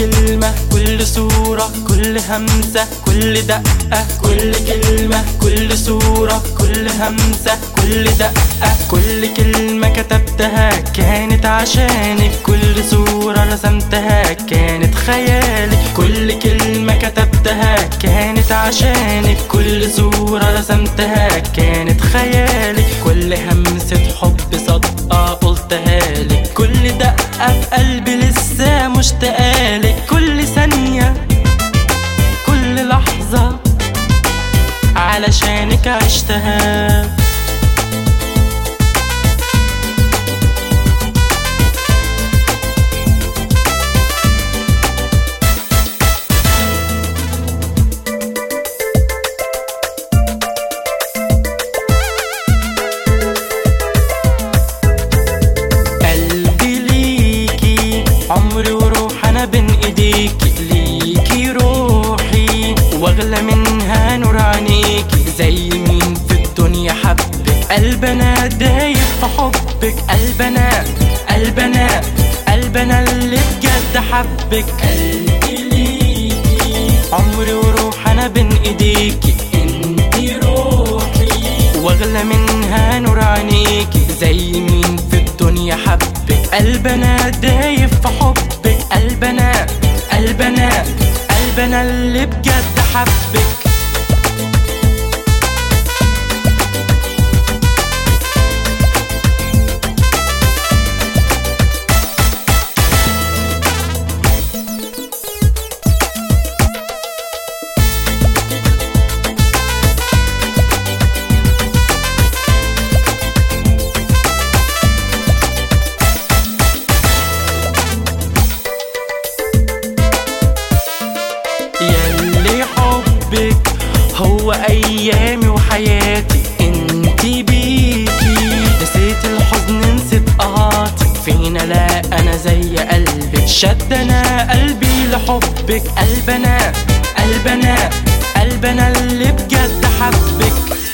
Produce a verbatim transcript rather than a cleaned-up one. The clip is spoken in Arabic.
كلمة، كل صورة، كل همسة، كل دقة، كل كلمة، كل صورة، كل همسة، كل دقة، كل كلمة كتبتها كانت عشانك، كل صورة رسمتها كانت خيالك، كل كلمة كتبتها كانت عشانك، كل صورة رسمتها كانت خيالك، كل همسة حب صادقة قلتها لك، كل دقة في قلبي لسه مشتاقالك، كل ثانية كل لحظة علشانك عشتها. عمري وروح انا بين ايديكي، ليكي روحي واغلى منها نور عينيكي، زي مين في الدنيا حبك، قلبنا دايب في حبك، قلبنا قلبنا قلبنا اللي بجد حبك، قلبي ليكي عمري وروح انا بين ايديكي، انتي روحي واغلى منها نور عينيكي، زي مين في الدنيا حبك، قلبنا دايب في حبك، قلبنا قلبنا قلبنا اللي بجد حبك. ياللي حبك هو ايامي وحياتي، انتي بيكي نسيت الحزن نسيت قهاتي، فينا لا انا زي قلبك، شدنا قلبي لحبك، قلبنا قلبنا قلبنا اللي بجد حبك.